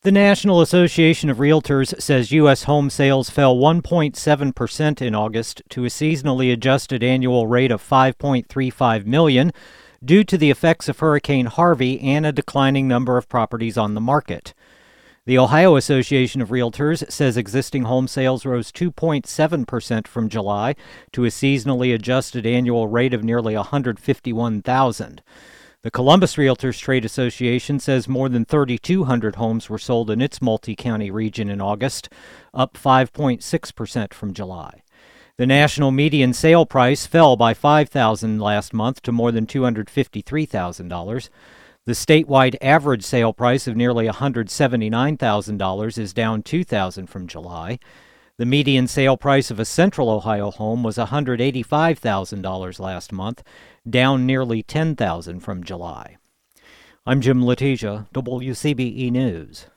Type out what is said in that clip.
The National Association of Realtors says U.S. home sales fell 1.7% in August to a seasonally adjusted annual rate of 5.35 million due to the effects of Hurricane Harvey and a declining number of properties on the market. The Ohio Association of Realtors says existing home sales rose 2.7% from July to a seasonally adjusted annual rate of nearly 151,000. The Columbus Realtors Trade Association says more than 3,200 homes were sold in its multi-county region in August, up 5.6% from July. The national median sale price fell by $5,000 last month to more than $253,000. The statewide average sale price of nearly $179,000 is down $2,000 from July. The median sale price of a Central Ohio home was $185,000 last month, down nearly $10,000 from July. I'm Jim Letizia, WCBE News.